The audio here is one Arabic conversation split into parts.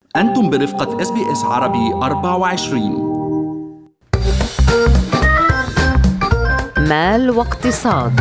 أنتم برفقة SBS عربي 24. مال واقتصاد.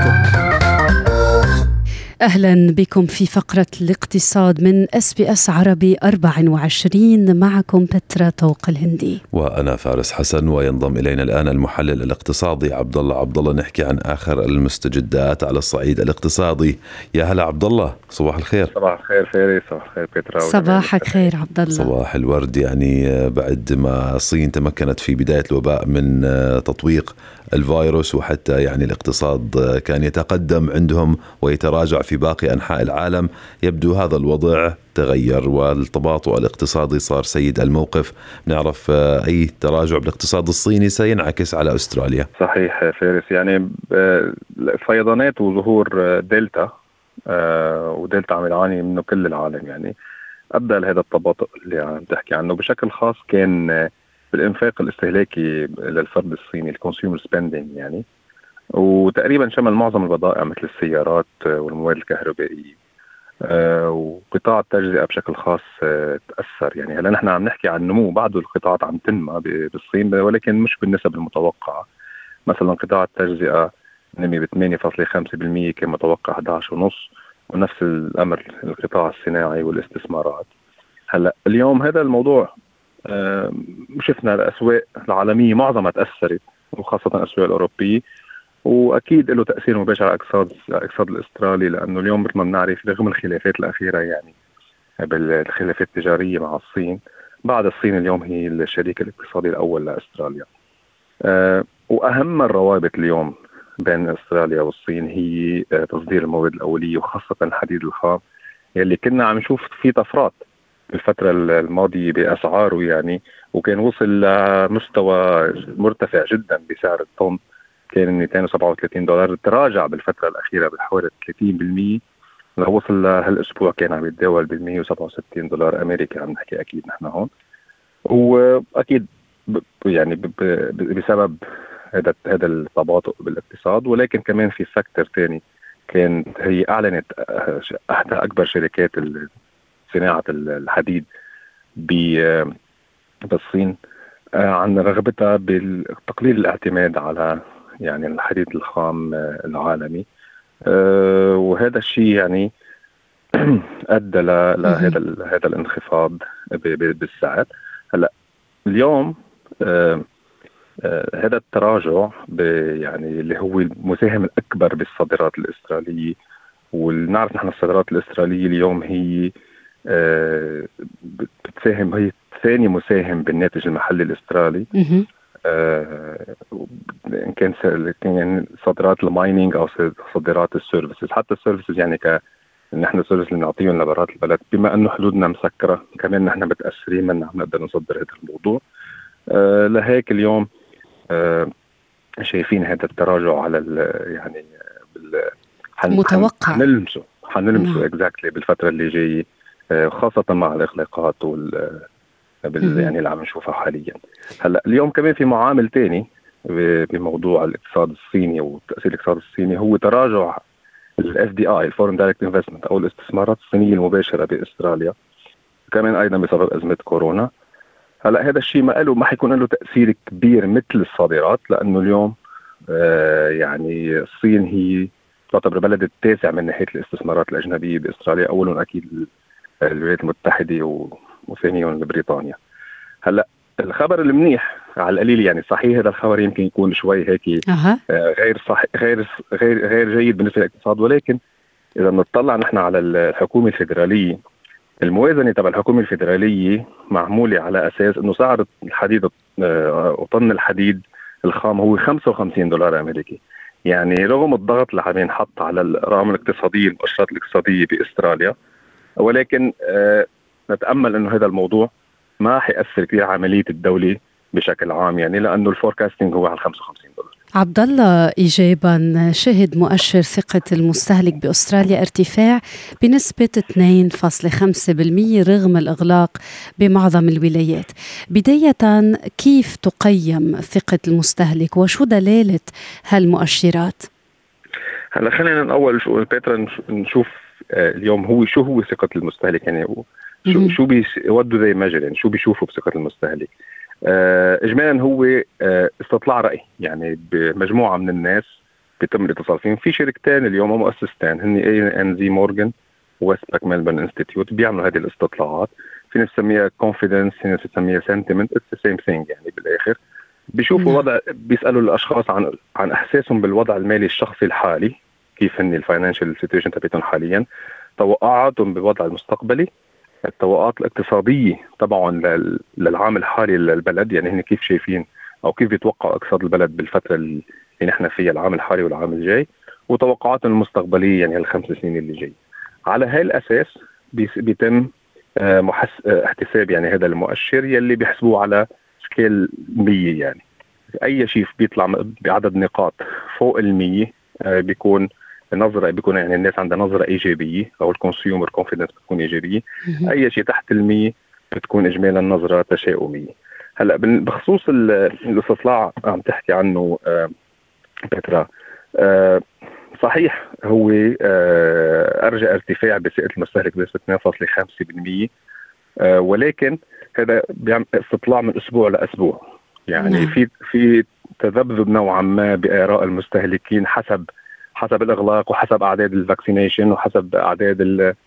أهلا بكم في فقرة الاقتصاد من SBS عربي 24. معكم بترا طوق الهندي وأنا فارس حسن، وينضم إلينا الآن المحلل الاقتصادي عبد الله. نحكي عن آخر المستجدات على الصعيد الاقتصادي. يا هلا عبد الله، صباح الخير. صباح الخير فارس، صباح الخير بترا. صباحك خير عبد الله. صباح الورد. يعني بعد ما الصين تمكنت في بداية الوباء من تطويق الفيروس، وحتى يعني الاقتصاد كان يتقدم عندهم ويتراجع في باقي أنحاء العالم، يبدو هذا الوضع تغير والتباطؤ الاقتصادي صار سيد الموقف. نعرف أي تراجع بالاقتصاد الصيني سينعكس على أستراليا. صحيح فارس، يعني فيضانات وظهور دلتا، ودلتا عم يعاني منه كل العالم. يعني أدى لهذا التباطؤ اللي عم تحكي عنه. بشكل خاص كان بالإنفاق الاستهلاكي للفرد الصيني، الكونسيومر سبيندينج يعني، وتقريبا شمل معظم البضائع مثل السيارات والمواد الكهربائية، وقطاع التجزئة بشكل خاص تأثر. يعني هلا نحن عم نحكي عن نمو، بعض القطاعات عم تنمى بالصين ولكن مش بالنسب المتوقعة. مثلا قطاع التجزئة نمي ب 8.5% كان متوقع 11.5، ونفس الأمر القطاع الصناعي والاستثمارات. هلا اليوم هذا الموضوع شفنا الأسواق العالمية معظمها تأثرت، وخاصة الأسواق الأوروبية، وأكيد له تأثير مباشر على الاقتصاد الأسترالي، لأنه اليوم مثل ما بنعرف رغم الخلافات الأخيرة، يعني بالخلافات التجارية مع الصين، بعد الصين اليوم هي الشريك الاقتصادي الأول لأستراليا. وأهم الروابط اليوم بين أستراليا والصين هي تصدير المواد الأولية، وخاصة الحديد الخام يلي كنا عم نشوف فيه طفرات الفترة الماضية بأسعاره يعني، وكان وصل لمستوى مرتفع جدا بسعر الطن، كان $237. تراجع بالفترة الأخيرة بحوالي 30%، لوصل هالأسبوع كان عم يتداول $167 أمريكي. عم نحكي أكيد نحن هون، وأكيد يعني بسبب هذا التباطؤ بالاقتصاد. ولكن كمان في فاكتور تاني، كان هي أعلنت أحدى أكبر شركات صناعة الحديد بالصين عن رغبتها بتقليل الاعتماد على يعني الحديد الخام العالمي، وهذا الشيء يعني أدى لهذا الانخفاض بالسعر. هلا اليوم هذا التراجع يعني اللي هو المساهم الأكبر بالصادرات الأسترالية، ونعرف نحن الصادرات الأسترالية اليوم هي بتساهم، هي ثاني مساهم بالناتج المحلي الأسترالي، إن كان يعني صادرات المايننج أو صادرات السيرفيسز. حتى السيرفيسز يعني نحن السيرفيس اللي نعطيهم لبرات البلد، بما أنه حدودنا مسكرة كمان نحن متأثرين من عم نقدر نصدر هذا الموضوع. لهيك اليوم شايفين هذا التراجع على يعني متوقع حنلمسه exactly بالفترة اللي جاي، خاصة مع الإغلاقات يعني اللي عم نشوفها حاليا. هلا اليوم كمان في معامل تاني بموضوع الاقتصاد الصيني وتأثير الاقتصاد الصيني، هو تراجع FDI Foreign Direct Investment أو الاستثمارات الصينية المباشرة بأستراليا، كمان أيضا بسبب أزمة كورونا. هلا هذا الشيء ما حيكون له تأثير كبير مثل الصادرات، لأنه اليوم يعني الصين هي تعتبر بلد التاسع من ناحية الاستثمارات الأجنبية بأستراليا، أولهم أكيد الولايات المتحدة وثانيهم بريطانيا. هلا الخبر المنيح على القليل، يعني صحيح هذا الخبر يمكن يكون شوي هيك غير جيد بالنسبة للاقتصاد، ولكن إذا نطلع نحن على الحكومة الفيدرالية، الموازنة تبع الحكومة الفيدرالية معمولة على أساس إنه سعر الحديد وطن الحديد الخام هو $55 أمريكي. يعني رغم الضغط اللي عم ينحط على الأرقام الاقتصادية، المؤشرات الاقتصادية بأستراليا، ولكن نتأمل إنه هذا الموضوع ما حيأثر كثير على عملية الدولة بشكل عام، يعني لأنه الفوركاستنج هو على $55. عبد الله، إيجابا شهد مؤشر ثقة المستهلك بأستراليا ارتفاع بنسبة 2.5% رغم الإغلاق بمعظم الولايات. بداية، كيف تقيم ثقة المستهلك وشو دلالة هالمؤشرات؟ هلا خلينا أول بيترا نشوف اليوم شو هو ثقة المستهلك. يعني شو what do they measure، يعني شو بيشوفوا بثقة المستهلك. إجمالا هو استطلاع رأي، يعني بمجموعة من الناس بيتم الاتصال فيهم. في شركتين اليوم ومؤسستين هن ANZ مورغان وويستباك ميلبورن انستيتيوت بيعملوا هذه الاستطلاعات. في ناس تسميها confidence، في ناس تسميها sentiment، it's the same thing. يعني بالآخر بيشوفوا وضع، بيسألوا الأشخاص عن إحساسهم بالوضع المالي الشخصي الحالي، كيف هن الفاينانشال سيتويشن تبعتهم حاليا، توقعاتهم بالوضع المستقبلي، التوقعات الاقتصادية طبعا للعام الحالي للبلد، يعني هن كيف شايفين أو كيف بيتوقعوا اقتصاد البلد بالفترة اللي نحن فيها، العام الحالي والعام الجاي، وتوقعاتهم المستقبلية يعني الخمس سنين اللي جاي. على هاي الأساس بيتم احتساب يعني هذا المؤشر يلي بيحسبوه على سكيل 100. يعني أي شيء بيطلع بعدد نقاط فوق 100 بيكون يعني الناس عندها نظرة إيجابية، أو الكونسيومر كونفيدنس بتكون إيجابية. أي شيء تحت 100 بتكون إجمالا نظرة تشاؤمية. هلا بخصوص الاستطلاع عم تحكي عنه بترا، صحيح هو أرجى ارتفاع بثقة المستهلك بنسبة 2.5%، ولكن هذا بيعمل استطلاع من أسبوع لأسبوع. يعني في تذبذب نوعا ما بآراء المستهلكين حسب الإغلاق، وحسب أعداد الفاكسينيشن، وحسب أعداد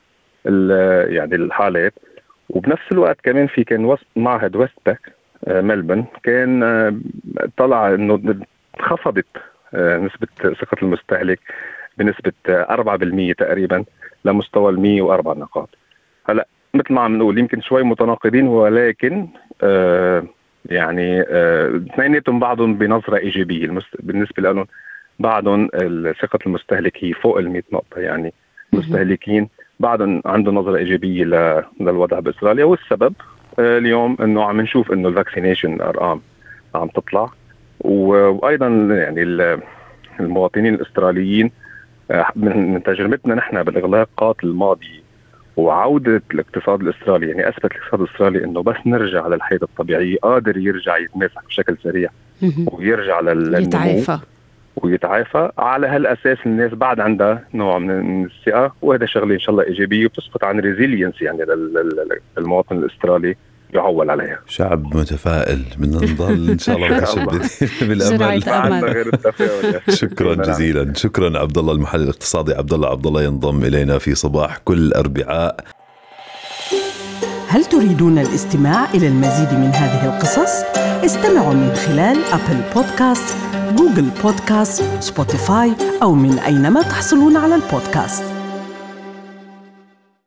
يعني الحالات. وبنفس الوقت كمان كان معهد ويستباك ملبن كان طلع إنه خفضت نسبة ثقة المستهلك بنسبة 4% تقريبا لمستوى 104 نقاط. هلا مثل ما عم نقول يمكن شوي متناقضين، ولكن يعني اثنيناتهم بعضهم بنظرة إيجابية. بالنسبة لهم بعضهم ثقة المستهلك هي فوق 100 نقطة، يعني مستهلكين بعضهم عنده نظرة إيجابية للوضع بأستراليا. والسبب اليوم إنه عم نشوف إنه الفاكسينيشن أرقام عم تطلع، وأيضا يعني المواطنين الأستراليين من تجربتنا نحن بالإغلاقات الماضية وعودة الاقتصاد الأسترالي، يعني أثبت الاقتصاد الأسترالي إنه بس نرجع على الحياة الطبيعية قادر يرجع يتماسك بشكل سريع ويرجع للنمو ويتعافى. على هالأساس الناس بعد عندها نوع من الثقة، وهذا شغلة إن شاء الله إيجابية وبتسقط عن ريزيلينس يعني للمواطن الأسترالي يعول عليها. شعب متفائل، بدنا نضل إن شاء الله بالأمل. شكرا جزيلا. شكرا عبد الله المحلل الاقتصادي عبد الله ينضم إلينا في صباح كل أربعاء. هل تريدون الاستماع إلى المزيد من هذه القصص؟ استمعوا من خلال أبل بودكاست، جوجل بودكاست، سبوتيفاي، أو من أينما تحصلون على البودكاست.